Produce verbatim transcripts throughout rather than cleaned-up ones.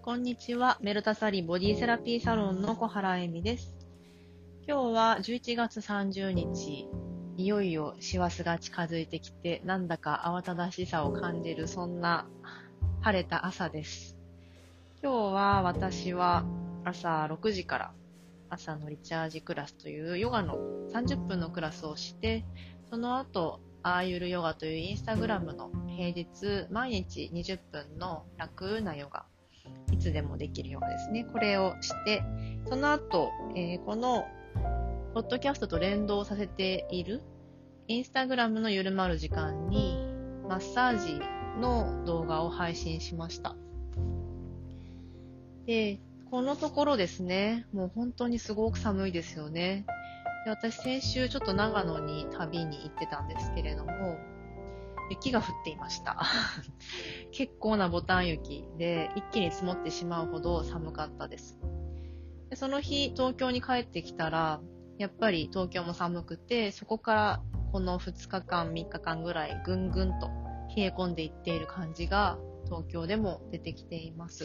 こんにちは。メルタサリボディセラピーサロンの小原恵美です。今日はじゅういちがつさんじゅうにち、いよいよ師走が近づいてきて、なんだか慌ただしさを感じる、そんな晴れた朝です。今日は私は朝ろくじから朝のリチャージクラスというヨガのさんじゅっぷんのクラスをして、その後、アーユルヨガというインスタグラムの平日毎日にじゅっぷんの楽なヨガ、いつでもできるヨガですね。これをして、その後、えー、このポッドキャストと連動させているインスタグラムのゆるまる時間にマッサージの動画を配信しました。で、このところですね、もう本当にすごく寒いですよね。で、私先週ちょっと長野に旅に行ってたんですけれども、雪が降っていました。結構なボタン雪で一気に積もってしまうほど寒かったです。で、その日東京に帰ってきたら、やっぱり東京も寒くて、そこからこのふつかかんみっかかんぐらいぐんぐんと冷え込んでいっている感じが東京でも出てきています。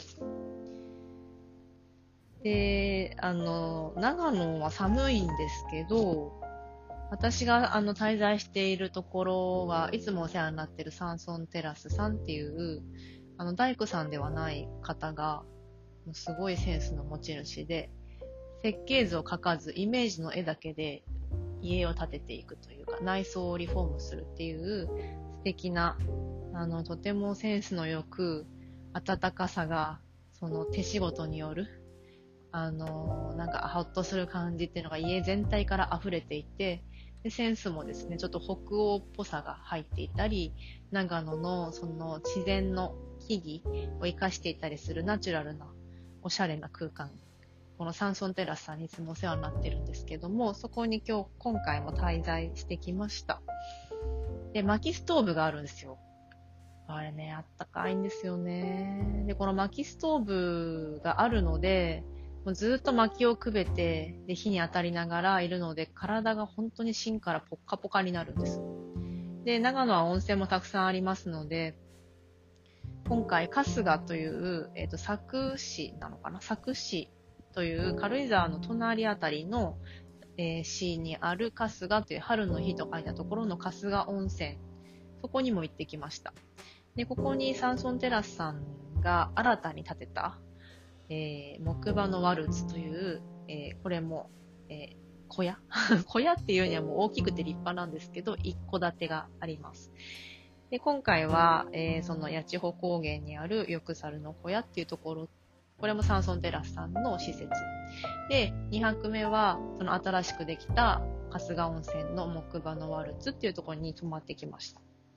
で、あの、長野は寒いんですけど、私があの滞在しているところはいつもお世話になっているサンソンテラスさんっていうあの大工さんではない方がすごいセンスの持ち主で、設計図を描かずイメージの絵だけで家を建てていくというか内装をリフォームするっていう素敵な、あのとてもセンスのよく温かさがその手仕事によるあのなんかホッとする感じっていうのが家全体から溢れていて、でセンスもですねちょっと北欧っぽさが入っていたり、長野のその自然の木々を生かしていたりするナチュラルなおしゃれな空間、このサンソンテラスさんにいつもお世話になってるんですけども、そこに今日今回も滞在してきました。で、薪ストーブがあるんですよ。あれね、あったかいんですよね。で、この薪ストーブがあるので、もうずっと薪をくべて、で、火に当たりながらいるので、体が本当に芯からポッカポカになるんです。で、長野は温泉もたくさんありますので、今回、春日という、えっと、佐久市なのかな佐久市という軽井沢の隣あたりの、えー、市にある春日という春の日と書いたところの春日温泉。そこにも行ってきました。で、ここにサンソンテラスさんが新たに建てた、えー、木馬のワルツという、えー、これも、えー、小屋小屋っていうにはもう大きくて立派なんですけど、一戸建てがあります。で、今回は、えー、その八千穂高原にあるよくさるの小屋っていうところ、これもサンソンテラスさんの施設。で、にはくめは、その新しくできた春日温泉の木馬のワルツっていうところに泊まってきました。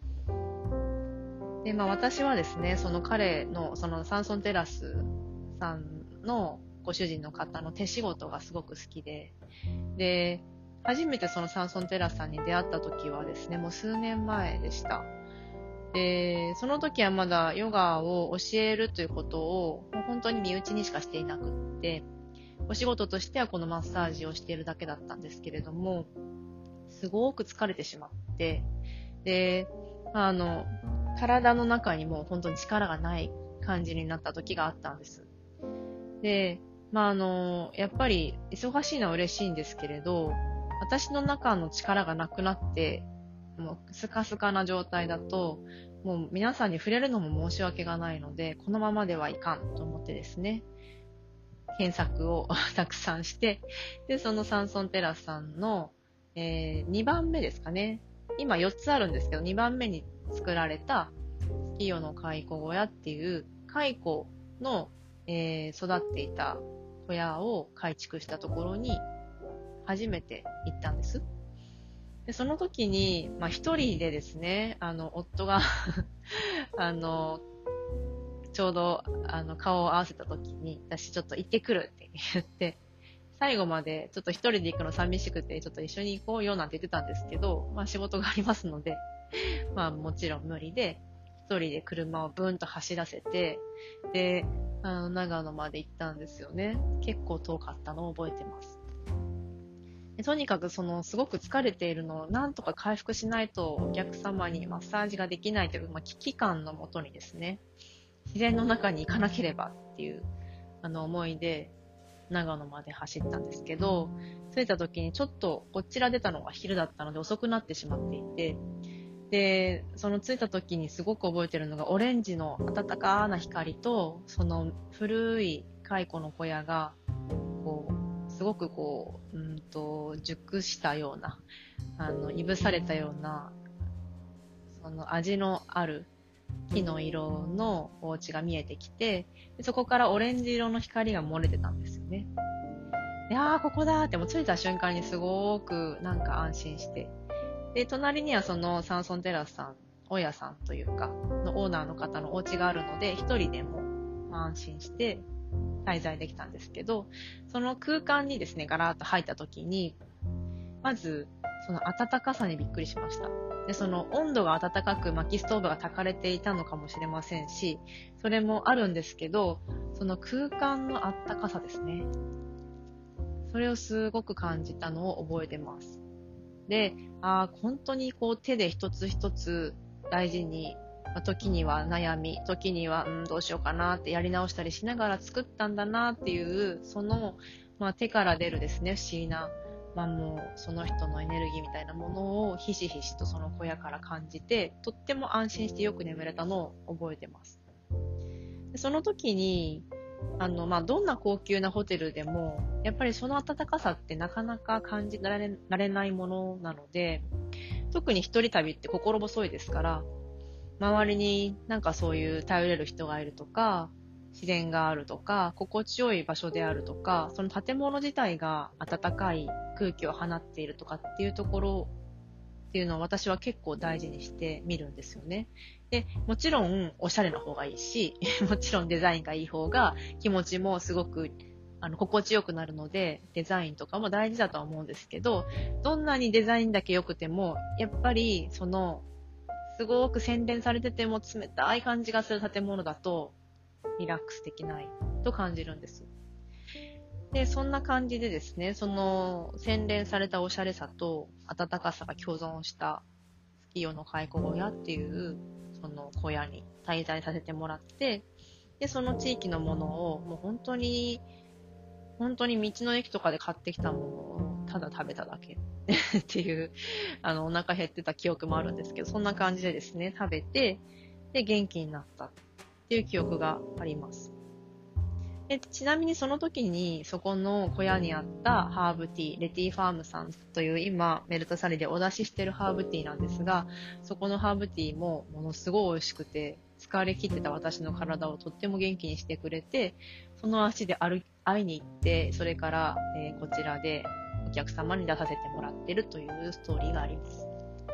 で、まあ私はですね、その彼の、そのサンソンテラスさんのご主人の方の手仕事がすごく好きで、で、初めてそのサンソンテラスさんに出会った時はですね、もう数年前でした。で、その時はまだヨガを教えるということをもう本当に身内にしかしていなくって、お仕事としてはこのマッサージをしているだけだったんですけれども、すごく疲れてしまって、で、あの、体の中にも本当に力がない感じになった時があったんです。で、まあ、あの、やっぱり忙しいのは嬉しいんですけれど、私の中の力がなくなって、もうスカスカな状態だと、もう皆さんに触れるのも申し訳がないので、このままではいかんと思ってですね、検索をたくさんして、で、そのサンソンテラスさんの、えー、にばんめですかね。今よっつあるんですけど、にばんめに作られた月夜の蚕小屋っていう蚕の、えー、育っていた小屋を改築したところに初めて行ったんです。で、その時に、まあ一人でですね、あの、夫があの、ちょうど、あの、顔を合わせた時に、私ちょっと行ってくるって言って、最後までちょっと一人で行くの寂しくて、ちょっと一緒に行こうよなんて言ってたんですけど、まあ仕事がありますので、まあもちろん無理で、一人で車をブーンと走らせて、で、あの、長野まで行ったんですよね。結構遠かったのを覚えてます。でとにかくそのすごく疲れているのをなんとか回復しないとお客様にマッサージができないという、まあ、危機感のもとにですね、 自然の中に行かなければっていう、あの思いで、長野まで走ったんですけど、着いた時にちょっとこちら出たのが昼だったので遅くなってしまっていて、で、その着いた時にすごく覚えてるのがオレンジの暖かな光と、その古い蚕の小屋が、こう、すごくこう、うんと、熟したような、あの、いぶされたような、その味のある木の色のお家が見えてきて、でそこからオレンジ色の光が漏れてたんですよね。で、あー、ここだーってもう着いた瞬間にすごくなんか安心して。で、隣にはそのサンソンテラスさん、大家さんというか、のオーナーの方のお家があるので、一人でも安心して滞在できたんですけど、その空間にですね、ガラーッと入った時に、まず、その暖かさにびっくりしました。で、その温度が暖かく薪ストーブが焚かれていたのかもしれませんし、それもあるんですけど、その空間の暖かさですね。それをすごく感じたのを覚えてます。で、あー本当にこう手で一つ一つ大事に、まあ、時には悩み、時には、うん、どうしようかなってやり直したりしながら作ったんだなっていう、その、まあ、手から出るですね、不思議な、まあ、もうその人のエネルギーみたいなものをひしひしとその小屋から感じて、とっても安心してよく眠れたのを覚えてます。でその時に、あの、まあ、どんな高級なホテルでも、やっぱりその暖かさってなかなか感じられ、られないものなので、特に一人旅って心細いですから、周りになんかそういう頼れる人がいるとか、自然があるとか、心地よい場所であるとか、その建物自体が暖かい空気を放っているとかっていうところっていうのを私は結構大事にして見るんですよね。で、もちろんおしゃれな方がいいし、もちろんデザインがいい方が気持ちもすごくあの心地よくなるので、デザインとかも大事だとは思うんですけど、どんなにデザインだけ良くても、やっぱりそのすごく洗練されてても冷たい感じがする建物だとリラックスできないと感じるんです。で、そんな感じでですね、その洗練されたおしゃれさと暖かさが共存した月夜の蚕小屋っていうその小屋に滞在させてもらって、で、その地域のものをもう本当に本当に道の駅とかで買ってきたものをただ食べただけっていう、あの、お腹減ってた記憶もあるんですけど、そんな感じでですね、食べて、で、元気になったっていう記憶があります。でちなみにその時に、そこの小屋にあったハーブティー、レティファームさんという今、メルトサリでお出ししてるハーブティーなんですが、そこのハーブティーもものすごい美味しくて、疲れ切ってた私の体をとっても元気にしてくれて、その足で歩会いに行って、それから、えー、こちらでお客様に出させてもらってるというストーリーがあります。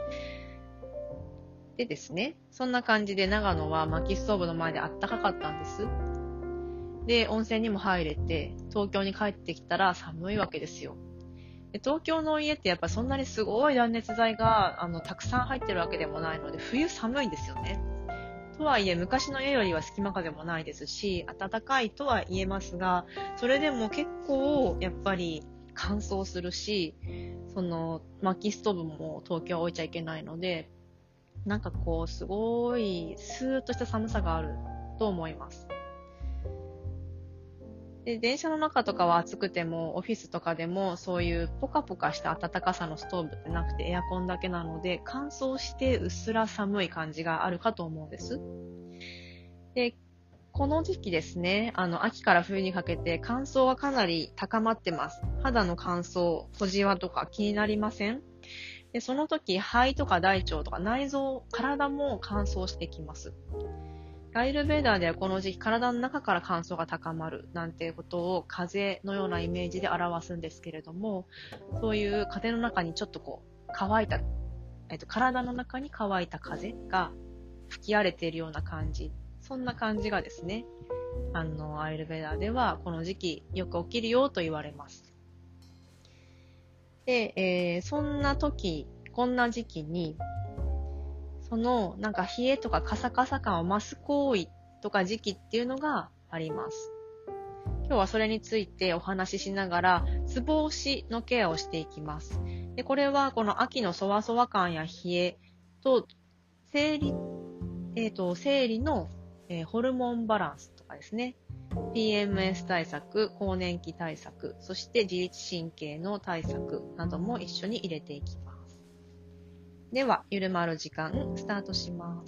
でですね、そんな感じで長野は薪ストーブの前であったかかったんです。で、温泉にも入れて、東京に帰ってきたら寒いわけですよ。で東京の家ってやっぱそんなにすごい断熱材があのたくさん入ってるわけでもないので、冬寒いんですよね。とはいえ、昔の家よりは隙間風もないですし、暖かいとは言えますが、それでも結構やっぱり乾燥するし、その薪ストーブも東京は置いちゃいけないので、なんかこうすごいスーッとした寒さがあると思います。で、電車の中とかは暑くても、オフィスとかでも、そういうポカポカした暖かさのストーブってなくてエアコンだけなので、乾燥してうっすら寒い感じがあるかと思うんです。で、この時期ですね、あの、秋から冬にかけて乾燥がかなり高まってます。肌の乾燥、小じわとか気になりません？で、その時、肺とか大腸とか内臓、体も乾燥してきます。アイルベーダーではこの時期体の中から乾燥が高まるなんていうことを風のようなイメージで表すんですけれども、そういう風の中にちょっとこう乾いた、えっと、体の中に乾いた風が吹き荒れているような感じ、そんな感じがですね、あのアイルベーダーではこの時期よく起きるよと言われます。で、えー、そんな時、こんな時期にそのなんか冷えとかカサカサ感を増す行為とか時期っていうのがあります。今日はそれについてお話ししながら、ツボ押しのケアをしていきます。で、これはこの秋のそわそわ感や冷えと、生理、えっと、生理のえー、ホルモンバランスとかですね、ピーエムエス 対策、更年期対策、そして自律神経の対策なども一緒に入れていきます。では、ゆるまる時間スタートします。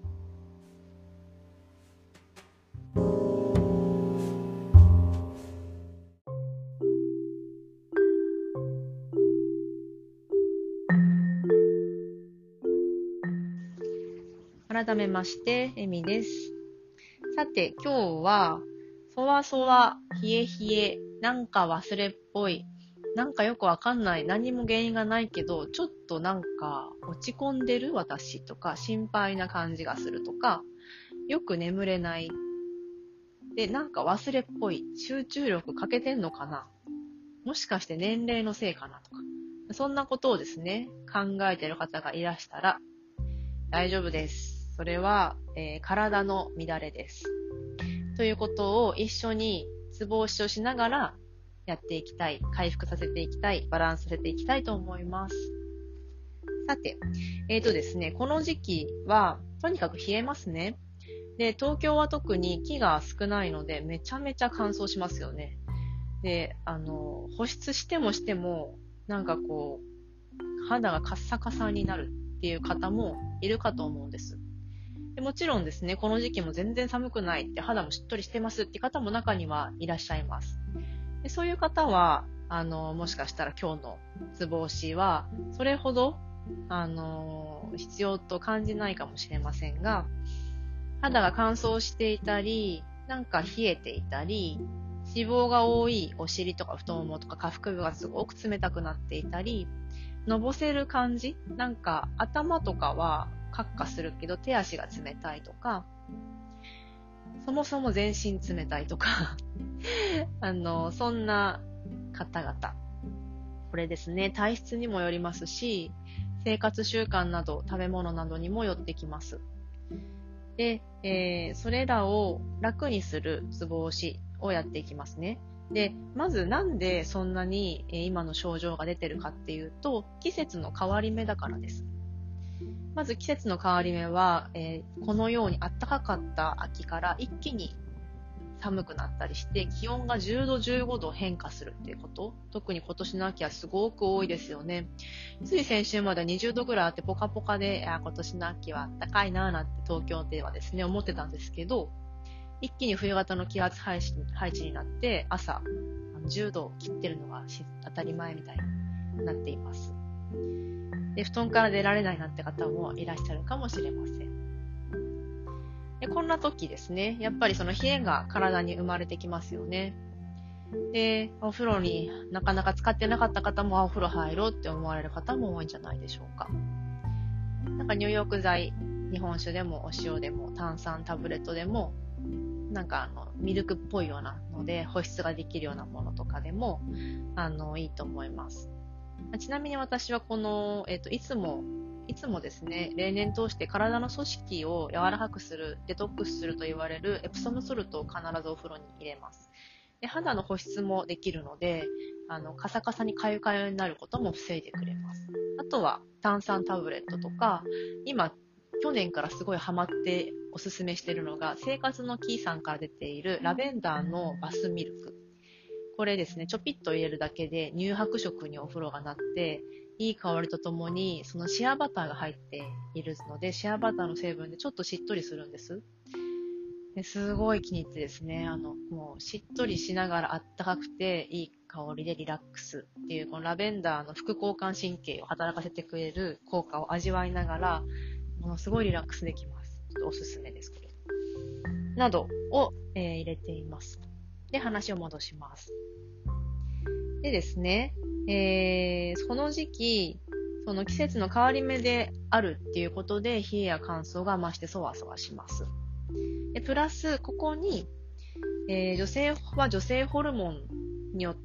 改めまして、えみです。さて、今日は、そわそわ、冷え冷え、なんか忘れっぽい、なんかよくわかんない、何も原因がないけど、ちょっとなんか落ち込んでる私とか、心配な感じがするとか、よく眠れない。で、なんか忘れっぽい、集中力欠けてんのかな、もしかして年齢のせいかなとか、そんなことをですね、考えている方がいらしたら、大丈夫です。それは、えー、体の乱れです。ということを一緒にツボ押しをしながらやっていきたい、回復させていきたい、バランスさせていきたいと思います。さて、えーとですね、この時期はとにかく冷えますね。で、東京は特に木が少ないのでめちゃめちゃ乾燥しますよね。で、あの、保湿してもしても、なんかこう、肌がカッサカサになるっていう方もいるかと思うんです。でもちろんですね、この時期も全然寒くないって、肌もしっとりしてますって方も中にはいらっしゃいます。でそういう方は、あの、もしかしたら今日のツボ押しは、それほど、あの、必要と感じないかもしれませんが、肌が乾燥していたり、なんか冷えていたり、脂肪が多いお尻とか太ももとか下腹部がすごく冷たくなっていたり、のぼせる感じ、なんか頭とかはカッカするけど手足が冷たいとか、そもそも全身冷たいとかあのそんな方々、これですね、体質にもよりますし、生活習慣など食べ物などにもよってきます。で、えー、それらを楽にするツボ押しをやっていきますね。で、まずなんでそんなに今の症状が出てるかっていうと、季節の変わり目だからです。まず季節の変わり目は、えー、このように暖かかった秋から一気に寒くなったりして、気温がじゅうど、じゅうごど変化するっていうこと。特に今年の秋はすごく多いですよね。つい先週まではにじゅうどぐらいあってポカポカで、あ、今年の秋は暖かいなぁなんて東京ではですね、思ってたんですけど、一気に冬型の気圧配置配置になって、朝じゅうどを切ってるのが当たり前みたいになっています。で、布団から出られないなんて方もいらっしゃるかもしれません。で、こんな時ですね、やっぱりその冷えが体に生まれてきますよね。で、お風呂になかなか使ってなかった方もお風呂入ろうって思われる方も多いんじゃないでしょうか。なんか入浴剤、日本酒でもお塩でも炭酸タブレットでも、なんかあのミルクっぽいようなので保湿ができるようなものとかでもあのいいと思います。ちなみに私はこの、えっと、いつもいつもですね、例年通して体の組織を柔らかくする、デトックスすると言われるエプソムソルトを必ずお風呂に入れます。で、肌の保湿もできるので、あのカサカサにかゆかゆになることも防いでくれます。あとは炭酸タブレットとか、今去年からすごいハマっておすすめしているのが、生活のキーさんから出ているラベンダーのバスミルク。これですね、ちょぴっと入れるだけで乳白色にお風呂がなって、いい香りとともにそのシアバターが入っているので、シアバターの成分でちょっとしっとりするんです。ですごい気に入ってですね、あのもうしっとりしながらあったかくていい香りでリラックスっていう、このラベンダーの副交感神経を働かせてくれる効果を味わいながら、ものすごいリラックスできます。ちょっとおすすめです、これ。などを、えー、入れています。で、話を戻します。でですね、えー、その時期、その季節の変わり目であるっていうことで、冷えや乾燥が増してそわそわします。でプラス、ここに、えー、女性は女性ホルモンによって、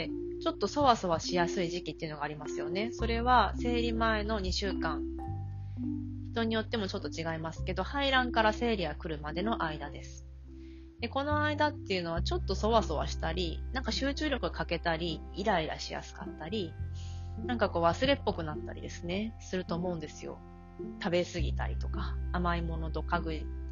ちょっとそわそわしやすい時期っていうのがありますよね。それは生理前のにしゅうかん。人によってもちょっと違いますけど、排卵から生理が来るまでの間です。で、この間っていうのはちょっとそわそわしたり、なんか集中力が欠けたり、イライラしやすかったり、なんかこう忘れっぽくなったりですね、すると思うんですよ。食べ過ぎたりとか、甘いものとか食いし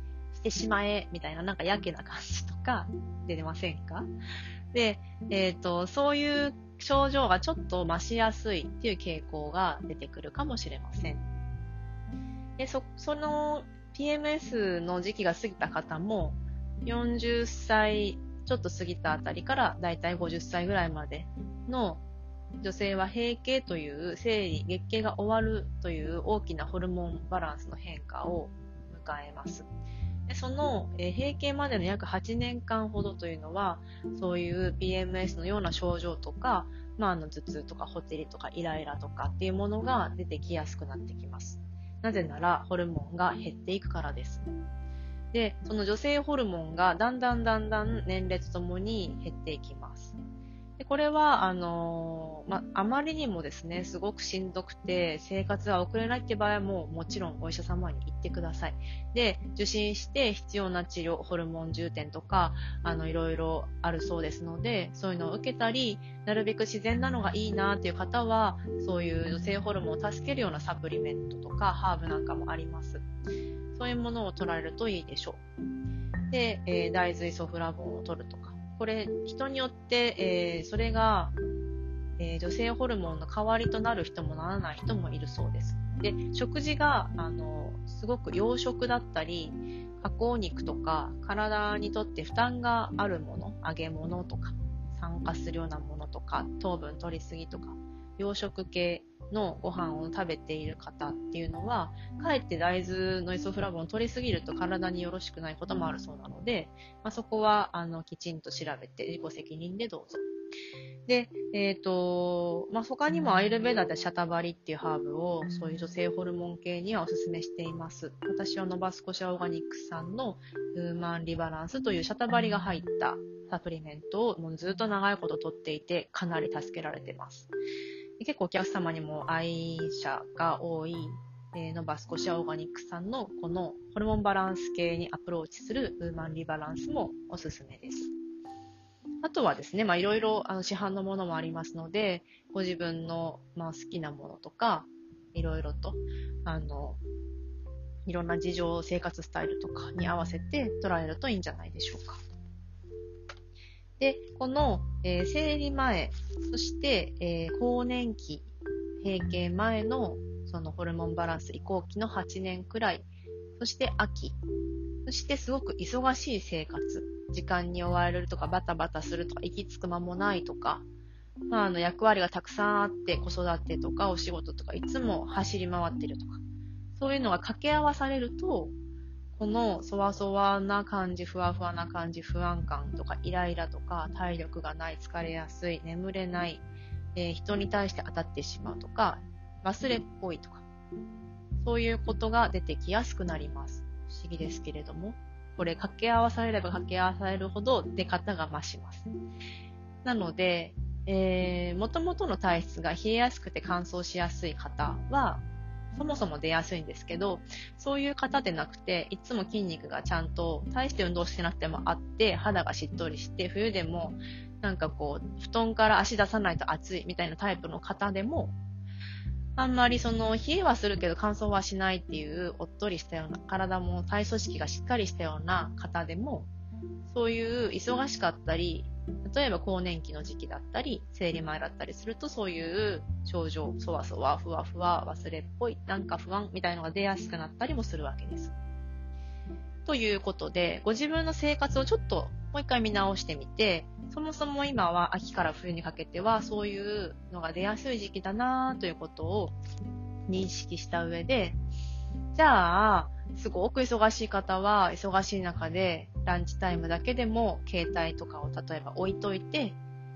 してしまえ、みたいな、なんかやけな感じとか、出てませんか？で、えっと、そういう症状がちょっと増しやすいっていう傾向が出てくるかもしれません。で、そ、その ピーエムエス の時期が過ぎた方も、よんじゅっさいちょっと過ぎたあたりからだいたいごじゅっさいぐらいまでの女性は閉経という生理、月経が終わるという大きなホルモンバランスの変化を迎えます。でその、えー、閉経までの約はちねんかんほどというのは、そういう ピーエムエス のような症状とか、まあ、あの頭痛とかほてりとかイライラとかっていうものが出てきやすくなってきます。なぜならホルモンが減っていくからです。で、その女性ホルモンがだんだんだんだん年齢とともに減っていきます。でこれは、あのー、ま、あまりにもですね、すごくしんどくて、生活が送れないって場合はもう、もちろんお医者様に行ってください。で、受診して必要な治療、ホルモン充填とか、あの、いろいろあるそうですので、そういうのを受けたり、なるべく自然なのがいいなっていう方は、そういう女性ホルモンを助けるようなサプリメントとか、ハーブなんかもあります。そういうものを取られるといいでしょう。で、えー、大豆イソフラボンを取るとか。これ、人によって、えー、それが、えー、女性ホルモンの代わりとなる人もならない人もいるそうです。で、食事が、あの、すごく洋食だったり、加工肉とか、体にとって負担があるもの、揚げ物とか、酸化するようなものとか、糖分取りすぎとか、洋食系のご飯を食べている方っていうのは、かえって大豆のイソフラボンを取りすぎると体によろしくないこともあるそうなので、まあ、そこはあのきちんと調べて自己責任でどうぞ。で、えっと、まあ、他にもアイルベーダでシャタバリっていうハーブをそういう女性ホルモン系にはおすすめしています。私はノバスコシアオーガニックスさんのウーマンリバランスというシャタバリが入ったサプリメントをもうずっと長いこと取っていてかなり助けられています。結構お客様にも愛者が多い、えー、ノバスコシアオーガニックさんのこのホルモンバランス系にアプローチするウーマンリバランスもおすすめです。あとはですね、まあいろいろあの市販のものもありますので、ご自分の、まあ、好きなものとか、いろいろと、あの、いろんな事情、生活スタイルとかに合わせて捉えるといいんじゃないでしょうか。で、この、えー、生理前、そして、えー、更年期、閉経前のそのホルモンバランス移行期のはちねんくらい、そして秋、そしてすごく忙しい生活、時間に追われるとかバタバタするとか息つく間もないとか、まあ、あの役割がたくさんあって子育てとかお仕事とかいつも走り回ってるとか、そういうのが掛け合わされると、このそわそわな感じ、ふわふわな感じ、不安感とかイライラとか体力がない、疲れやすい、眠れない、えー、人に対して当たってしまうとか、忘れっぽいとか、そういうことが出てきやすくなります。不思議ですけれども、これ掛け合わされれば掛け合わされるほど出方が増します。なので、えー、元々の体質が冷えやすくて乾燥しやすい方は、そもそも出やすいんですけど、そういう方でなくて、いつも筋肉がちゃんと、大して運動してなくてもあって、肌がしっとりして、冬でも、なんかこう、布団から足出さないと暑いみたいなタイプの方でも、あんまりその、冷えはするけど乾燥はしないっていう、おっとりしたような、体も体組織がしっかりしたような方でも、そういう忙しかったり、例えば更年期の時期だったり、生理前だったりすると、そういう症状、そわそわ、ふわふわ、忘れっぽい、なんか不安みたいなのが出やすくなったりもするわけです。ということで、ご自分の生活をちょっともう一回見直してみて、そもそも今は秋から冬にかけてはそういうのが出やすい時期だなということを認識した上で、じゃあ、すごく忙しい方は忙しい中でランチタイムだけでも携帯とかを例えば置いといて、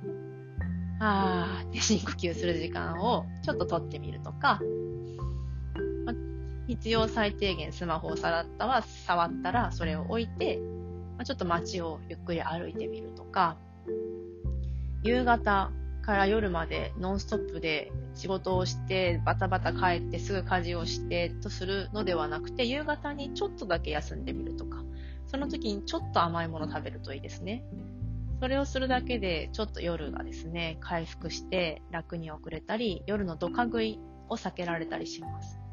あーって深呼吸する時間をちょっと取ってみるとか、ま、必要最低限スマホを触ったは触ったらそれを置いて、ま、ちょっと街をゆっくり歩いてみるとか、夕方から夜までノンストップで仕事をしてバタバタ帰ってすぐ家事をしてとするのではなくて、夕方にちょっとだけ休んでみるとか、その時にちょっと甘いもの食べるといいですね。それをするだけでちょっと夜がですね、回復して楽に遅れたり、夜のドカ食いを避けられたりします。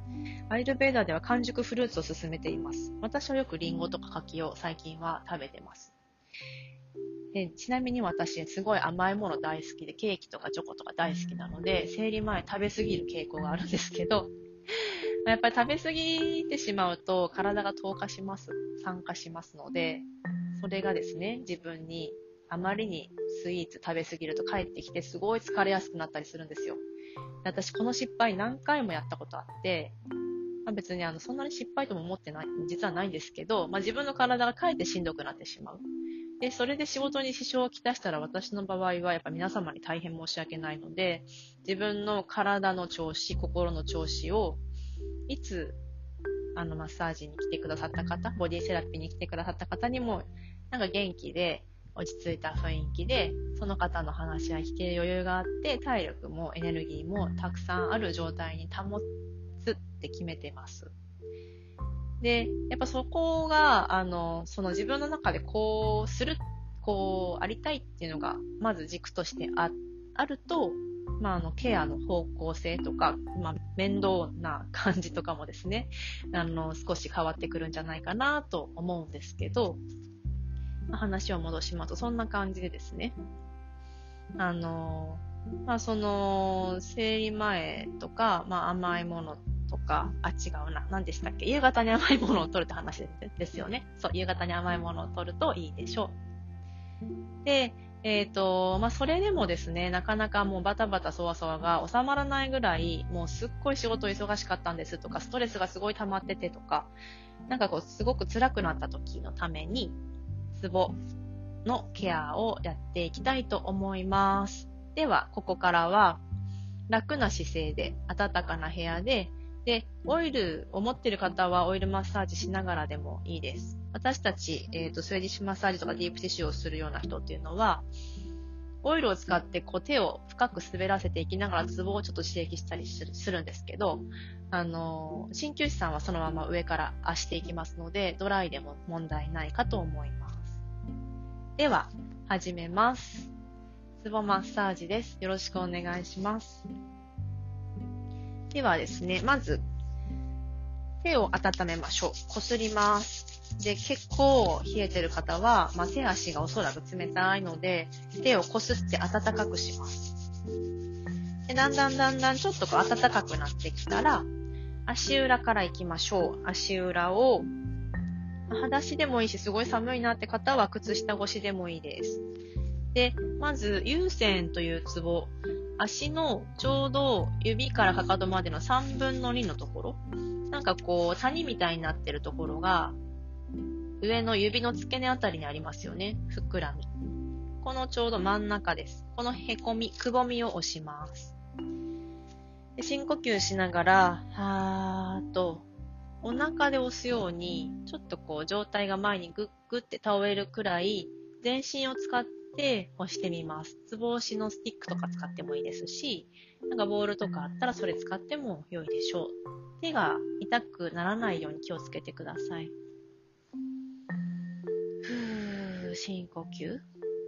アイルベーダでは完熟フルーツを勧めています。私はよくリンゴとか柿を最近は食べてます。でちなみに私、すごい甘いもの大好きで、ケーキとかチョコとか大好きなので、生理前食べ過ぎる傾向があるんですけど、やっぱり食べ過ぎてしまうと体が糖化します。酸化しますので、それがですね、自分にあまりにスイーツ食べ過ぎると帰ってきてすごい疲れやすくなったりするんですよ。私この失敗何回もやったことあって、まあ、別にあのそんなに失敗とも思ってない、実はないんですけど、まあ、自分の体がかえってしんどくなってしまう。で、それで仕事に支障をきたしたら私の場合はやっぱ皆様に大変申し訳ないので、自分の体の調子、心の調子をいつあのマッサージに来てくださった方、ボディセラピーに来てくださった方にもなんか元気で落ち着いた雰囲気でその方の話は聞ける余裕があって、体力もエネルギーもたくさんある状態に保つって決めてます。で、やっぱそこがあのその自分の中でこうする、こうありたいっていうのがまず軸として あ, あると、まあ、あのケアの方向性とか、まあ、面倒な感じとかもですね、あの少し変わってくるんじゃないかなと思うんですけど、まあ、話を戻しますとそんな感じでですね、あのまあその生理前とか、まあ、甘いものとか、あ、違うな。何でしたっけ？夕方に甘いものを取るって話ですよね。そう、夕方に甘いものを取るといいでしょう。で、えっと、まあ、それでもですね、なかなかもうバタバタそわそわが収まらないぐらい、もうすっごい仕事忙しかったんですとか、ストレスがすごい溜まっててとか、なんかこう、すごく辛くなった時のために、ツボのケアをやっていきたいと思います。では、ここからは、楽な姿勢で、暖かな部屋で、で、オイルを持っている方はオイルマッサージしながらでもいいです。私たち、えっと、スウェーディッシュマッサージとかディープティッシュをするような人っていうのは、オイルを使ってこう手を深く滑らせていきながらツボをちょっと刺激したりするんですけど、あの、鍼灸師さんはそのまま上から圧していきますので、ドライでも問題ないかと思います。では、始めます。ツボマッサージです。よろしくお願いします。ではですね、まず、手を温めましょう。こすります。で、結構冷えてる方は、まあ、手足がおそらく冷たいので、手をこすって温かくします。で、だんだんだんだんちょっとこう暖かくなってきたら、足裏から行きましょう。足裏を、裸足でもいいし、すごい寒いなって方は靴下越しでもいいです。で、まず、有線というツボ。足のちょうど指からかかとまでのさんぶんのにのところ、なんかこう谷みたいになってるところが上の指の付け根あたりにありますよね。ふくらみ。このちょうど真ん中です。このへこみ、くぼみを押します。で、深呼吸しながらはーっとお腹で押すようにちょっとこう上体が前にグッグッって倒れるくらい全身を使ってで押してみます。つぼ押しのスティックとか使ってもいいですし、なんかボールとかあったらそれ使っても良いでしょう。手が痛くならないように気をつけてください。ふー、深呼吸。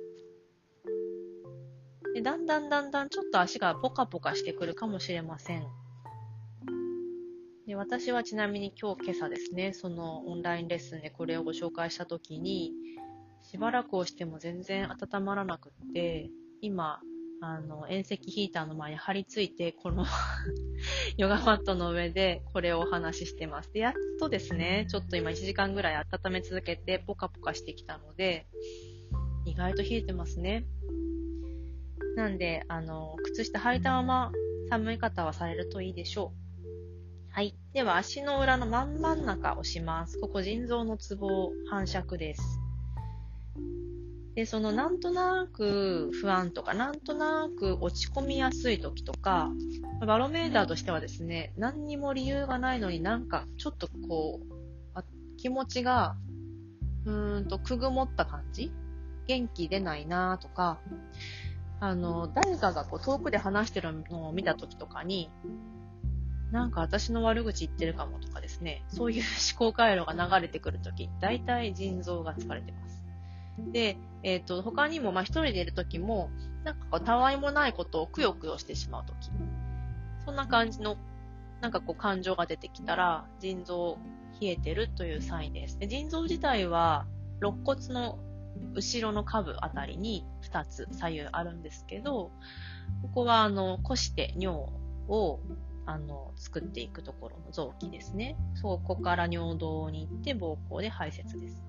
で、だんだんだんだんちょっと足がポカポカしてくるかもしれません。で、私はちなみに今日今朝ですね、そのオンラインレッスンでこれをご紹介したときに、しばらく押しても全然温まらなくって、今、あの、遠赤ヒーターの前に張り付いて、このヨガマットの上でこれをお話ししてます。で、やっとですね、ちょっと今いちじかんぐらい温め続けてポカポカしてきたので、意外と冷えてますね。なんで、あの、靴下履いたまま寒い方はされるといいでしょう。はい。では、足の裏の真ん真ん中押します。ここ腎臓のツボ反射です。で、そのなんとなく不安とか、なんとなく落ち込みやすい時とか、バロメーターとしてはですね、何にも理由がないのになんかちょっとこう、あ気持ちが、うーんと、くぐもった感じ？元気出ないなとか、あの、誰かがこう遠くで話してるのを見た時とかに、なんか私の悪口言ってるかもとかですね、そういう思考回路が流れてくる時、だいたい腎臓が疲れてます。で、えっと、他にも、まあ、一人でいるときも、なんかこう、たわいもないことをくよくよしてしまうとき。そんな感じのなんかこう感情が出てきたら、腎臓冷えてるというサインです。で、腎臓自体は、肋骨の後ろの下部あたりにふたつ左右あるんですけど、ここはあの、こして尿をあの、作っていくところの臓器ですね。そこから尿道に行って膀胱で排泄です。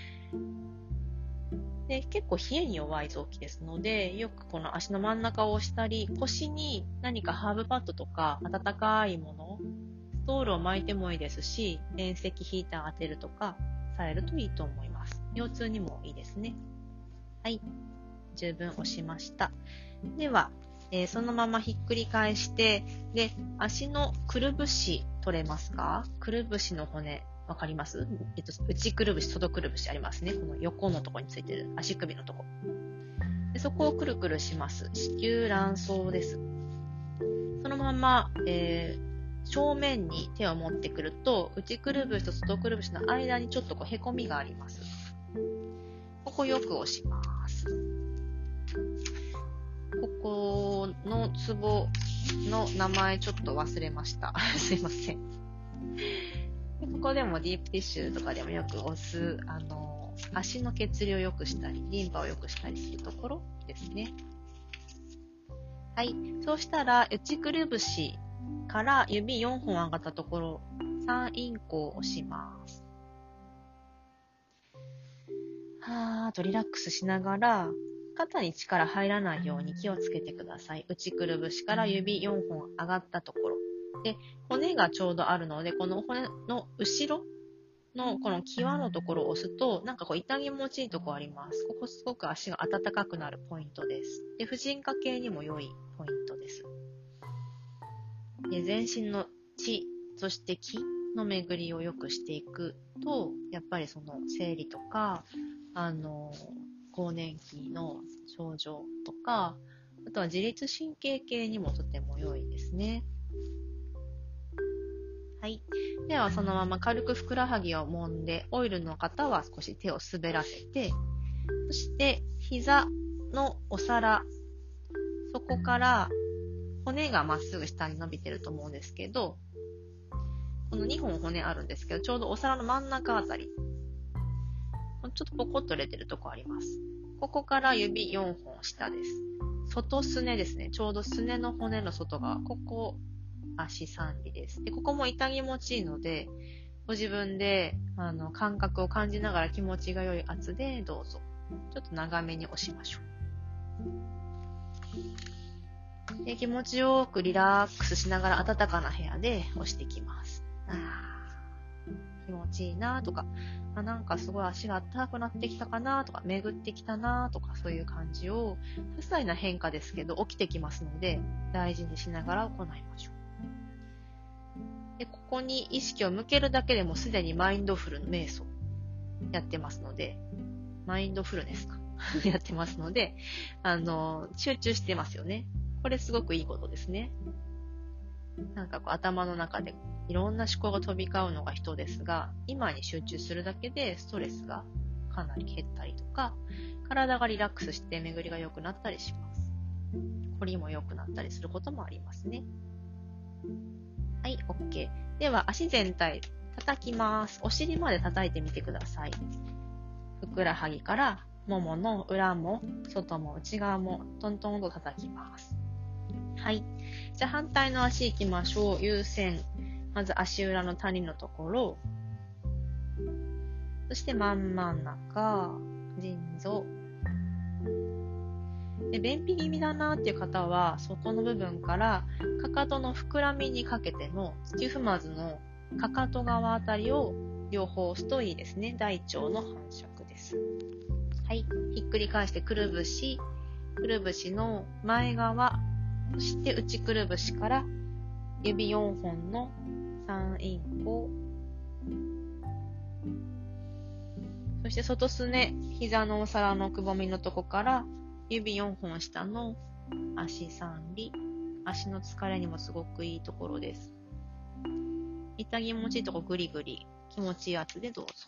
で、結構冷えに弱い臓器ですので、よくこの足の真ん中を押したり、腰に何かハーブパッドとか温かいもの、ストールを巻いてもいいですし、遠赤ヒーター当てるとかされるといいと思います。腰痛にもいいですね。はい。十分押しました。では、えー、そのままひっくり返して、で、足のくるぶし取れますか？くるぶしの骨、わかります？えっと、内くるぶし、外くるぶしありますね。この横のとこについてる足首のとこ。でそこをくるくるします。子宮卵巣です。そのまま、えー、正面に手を持ってくると、内くるぶしと外くるぶしの間にちょっとこうへこみがあります。ここよく押します。ここのツボの名前ちょっと忘れました。すいません。ここでもディープティッシュとかでもよく押す、あの、足の血流を良くしたり、リンパを良くしたりするところですね。はい。そうしたら、内くるぶしから指よんほん上がったところ、三陰交を押します。はーっとリラックスしながら、肩に力入らないように気をつけてください。内くるぶしから指よんほん上がったところ。で、骨がちょうどあるので、この骨の後ろのこの際のところを押すと、なんかこう痛気持ちいいところあります。ここすごく足が温かくなるポイントです。で、婦人科系にも良いポイントです。で、全身の血、そして気の巡りを良くしていくと、やっぱりその生理とか、あの、更年期の症状とか、あとは自律神経系にもとても良いですね。はい。ではそのまま軽くふくらはぎを揉んで、オイルの方は少し手を滑らせて、そして膝のお皿、そこから骨がまっすぐ下に伸びてると思うんですけど、このにほん骨あるんですけど、ちょうどお皿の真ん中あたり、ちょっとポコッと出てるとこあります。ここから指よんほん下です。外すねですね。ちょうどすねの骨の外側。ここ、足さんびです。で、ここも痛気持ちいいので、ご自分であの感覚を感じながら気持ちが良い圧でどうぞ。ちょっと長めに押しましょう。で、気持ちよくリラックスしながら暖かな部屋で押していきます。あー、気持ちいいなとか、あ、なんかすごい足が暖かくなってきたかなとか、巡ってきたなとか、そういう感じを、些細な変化ですけど起きてきますので、大事にしながら行いましょう。で、ここに意識を向けるだけでもすでにマインドフルの瞑想やってますので、マインドフルネスかやってますので、あの、集中してますよね。これすごくいいことですね。なんかこう頭の中でいろんな思考が飛び交うのが人ですが、今に集中するだけでストレスがかなり減ったりとか、体がリラックスして巡りが良くなったりします。凝りも良くなったりすることもありますね。はい、OK。では足全体叩きます。お尻まで叩いてみてください。ふくらはぎからももの裏も外も内側もトントンと叩きます。はい。じゃあ反対の足行きましょう。優先。まず足裏の谷のところ。そして真ん真ん中、腎臓。で、便秘気味だなっていう方は、そこの部分からかかとの膨らみにかけての土踏まずのかかと側あたりを両方押すといいですね。大腸の反射です。はい。ひっくり返してくるぶし、くるぶしの前側、そして内くるぶしから指よんほんの三陰交。そして外すね、膝のお皿のくぼみのとこから指よんほん下の足三里。足の疲れにもすごくいいところです。痛気持ちいいとこぐりぐり、気持ちいいやつでどうぞ。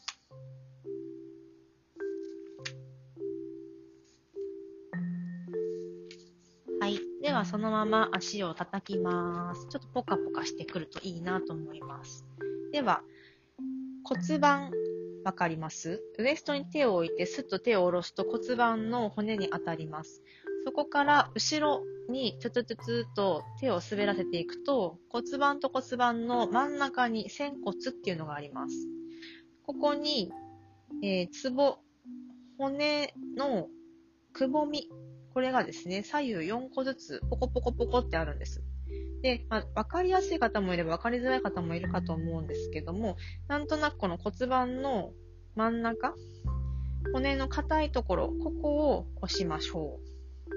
はい。でではそのまま足を叩きます。ちょっとポカポカしてくるといいなと思います。では、骨盤、わかります？ウエストに手を置いてスッと手を下ろすと骨盤の骨に当たります。そこから後ろにツツツツと手を滑らせていくと骨盤と骨盤の真ん中に仙骨っていうのがあります。ここに、えー、ツボ、骨のくぼみ、これがですね、左右よんこずつポコポコポコってあるんです。で、まあ、わかりやすい方もいればわかりづらい方もいるかと思うんですけども、なんとなくこの骨盤の真ん中、骨の硬いところ、ここを押しましょう。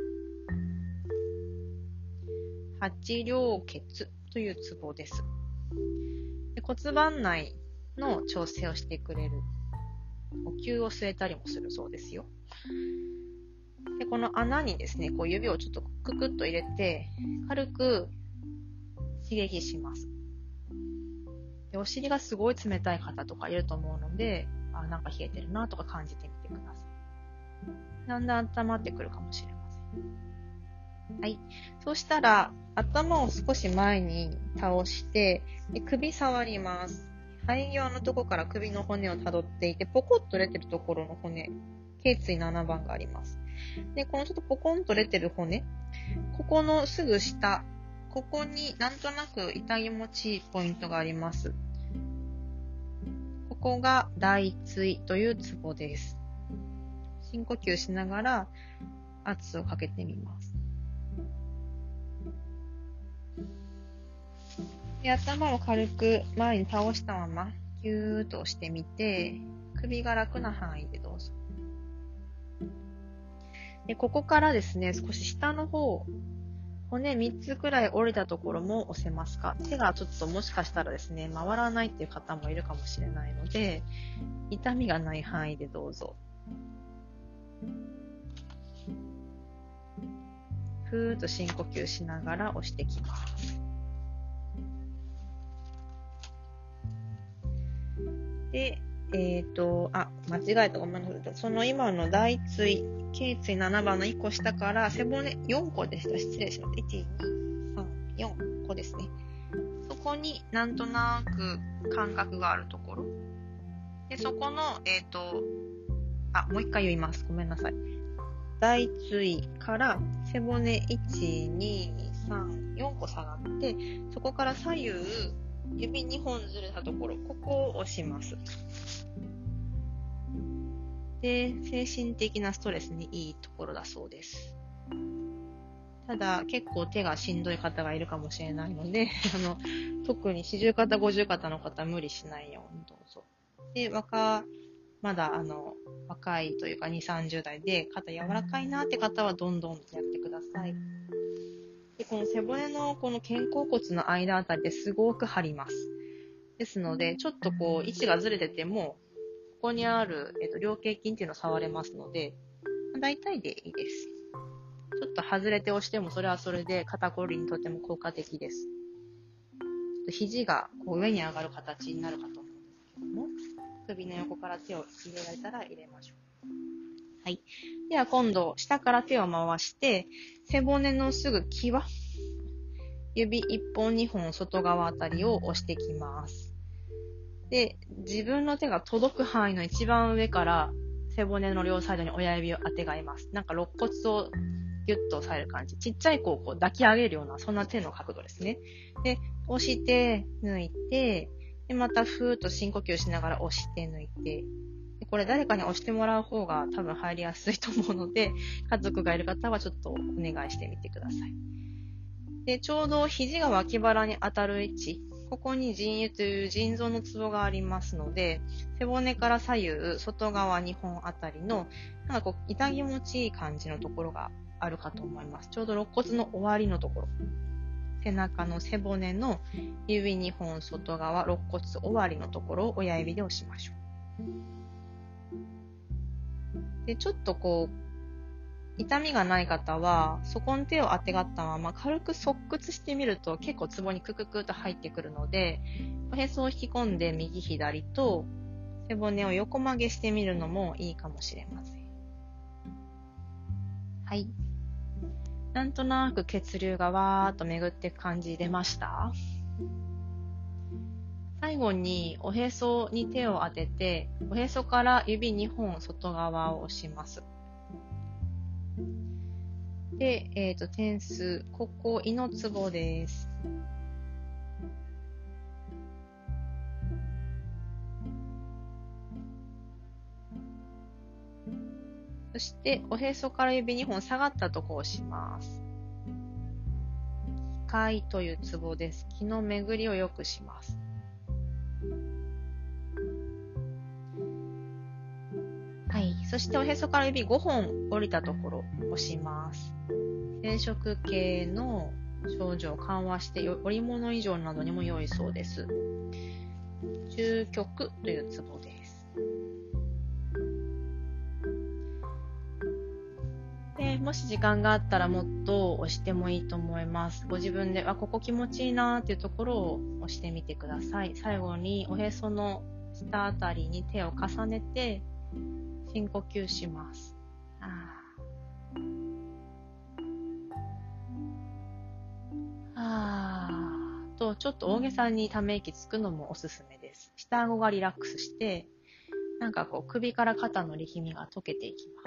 八稜穴というツボです。で、骨盤内の調整をしてくれる。呼吸を吸えたりもするそうですよ。で、この穴にですね、こう指をちょっとククッと入れて、軽く刺激します。で、お尻がすごい冷たい方とかいると思うので、あ、なんか冷えてるなとか感じてみてください。だんだん温まってくるかもしれません。はい。そうしたら、頭を少し前に倒して、で首触ります。肺際のとこから首の骨をたどっていて、ポコッと出てるところの骨、頸椎ななばんがあります。で、このちょっとポコンと出てる骨、ここのすぐ下、ここになんとなく痛気持ちいいポイントがあります。ここが大椎というツボです。深呼吸しながら圧をかけてみます。で、頭を軽く前に倒したままギューッと押してみて、首が楽な範囲でどうぞ。で、ここからですね、少し下の方、骨みっつくらい折れたところも押せますか？手がちょっともしかしたらですね、回らないっていう方もいるかもしれないので、痛みがない範囲でどうぞ。ふーっと深呼吸しながら押してきます。で、えっと、あ、間違えた、ごめんなさい。その今の大椎、頸椎ななばんのいっこ下から背骨よんこでした。失礼します。いち、に、さん、よんこですね。そこになんとなく感覚があるところ。で、そこの、えっと、あ、もう一回言います。ごめんなさい。大椎から背骨いち、に、さん、よんこ下がって、そこから左右、指にほんずれたところ、ここを押します。で、精神的なストレスにいいところだそうです。ただ、結構手がしんどい方がいるかもしれないので、あの、特に四十肩、五十肩の方は無理しないようにどうぞ。で、若、まだ、あの、若いというかに、さんじゅう代で肩柔らかいなって方はどんどんやってください。で、この背骨のこの肩甲骨の間あたりですごく張ります。ですので、ちょっとこう、位置がずれてても、ここにある、えっと、菱形筋っていうのを触れますので、大体でいいです。ちょっと外れて押してもそれはそれで肩こりにとても効果的です。肘がこう上に上がる形になるかと思うんですけども、首の横から手を入れられたら入れましょう。はい。では今度、下から手を回して、背骨のすぐ際、指いっぽんにほん外側あたりを押してきます。で、自分の手が届く範囲の一番上から背骨の両サイドに親指を当てがいます。なんか肋骨をギュッと押さえる感じ。ちっちゃい子をこう抱き上げるような、そんな手の角度ですね。で、押して、抜いて、で、またふーっと深呼吸しながら押して抜いて、でこれ誰かに押してもらう方が多分入りやすいと思うので、家族がいる方はちょっとお願いしてみてください。で、ちょうど肘が脇腹に当たる位置、ここに腎油という腎臓のツボがありますので、背骨から左右、外側にほんあたりの、なんかこう、痛気持ちいい感じのところがあるかと思います。ちょうど肋骨の終わりのところ。背中の背骨の指にほん外側、肋骨終わりのところを親指で押しましょう。で、ちょっとこう、痛みがない方は、そこに手を当てがったまま軽く側屈してみると結構ツボにクククと入ってくるので、おへそを引き込んで右左と背骨を横曲げしてみるのもいいかもしれません。はい。 なんとなく血流がわーっと巡っていく感じ出ました？最後におへそに手を当てて、おへそから指にほん外側を押します。で、えっと、点数、ここ、胃のツボです。そして、おへそから指にほん下がったとこを押します。気海というツボです。気の巡りを良くします。はい。そして、おへそから指ごほん降りたところを押します。染色系の症状を緩和して織物異常などにも良いそうです。中極というツボです。で、もし時間があったらもっと押してもいいと思います。ご自分で、あ、ここ気持ちいいなーっていうところを押してみてください。最後におへその下あたりに手を重ねて深呼吸します。ああーと、ちょっと大げさにため息つくのもおすすめです。下顎がリラックスして、なんかこう首から肩の力みが解けていきます。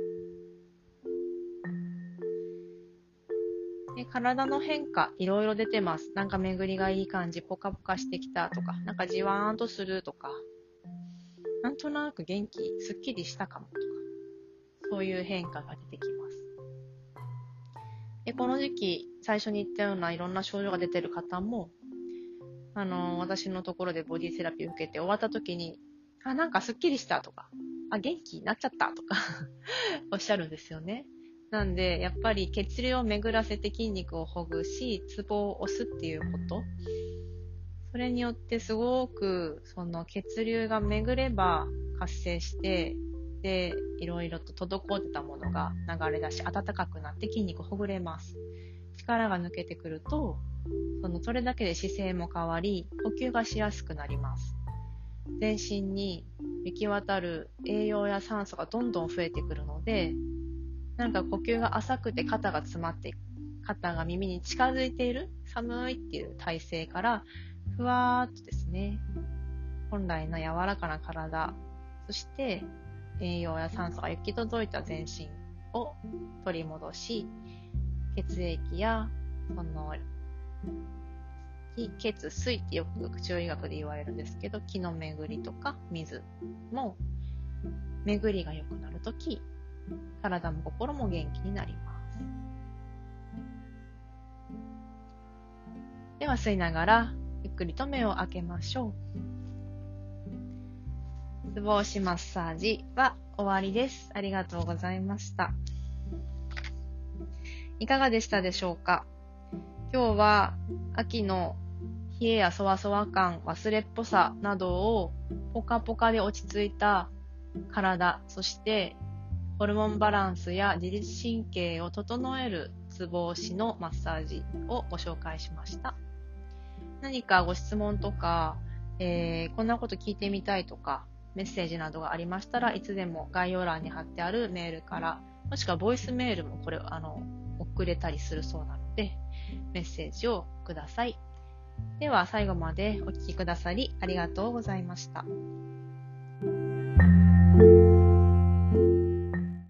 で、体の変化いろいろ出てます。なんか巡りがいい感じ、ポカポカしてきたとか、なんかじわーんとするとか、なんとなく元気、すっきりしたかもとか、そういう変化が出てきます。で、この時期、最初に言ったようないろんな症状が出てる方も、あのー、私のところでボディセラピーを受けて終わった時に、あ、なんかすっきりしたとか、あ、元気になっちゃったとかおっしゃるんですよね。なんで、やっぱり血流を巡らせて筋肉をほぐし、ツボを押すっていうこと。それによってすごく、その血流が巡れば活性して、で、いろいろと滞ってたものが流れ出し、暖かくなって筋肉ほぐれます。力が抜けてくると、その、それだけで姿勢も変わり、呼吸がしやすくなります。全身に行き渡る栄養や酸素がどんどん増えてくるので、なんか呼吸が浅くて肩が詰まって、肩が耳に近づいている、寒いっていう体勢から、ふわーっとですね、本来の柔らかな体、そして栄養や酸素が行き届いた全身を取り戻し、血液や、その、血水ってよく中医学で言われるんですけど、気の巡りとか水も巡りが良くなるとき、体も心も元気になります。では吸いながらゆっくりと目を開けましょう。ツボ押しマッサージは終わりです。ありがとうございました。いかがでしたでしょうか？今日は秋の冷えやそわそわ感、忘れっぽさなどをポカポカで落ち着いた体、そしてホルモンバランスや自律神経を整えるツボ押しのマッサージをご紹介しました。何かご質問とか、えー、こんなこと聞いてみたいとか、メッセージなどがありましたらいつでも概要欄に貼ってあるメールから、もしくはボイスメールもこれあの送れたりするそうなので、メッセージをください。では最後までお聞きくださりありがとうございました。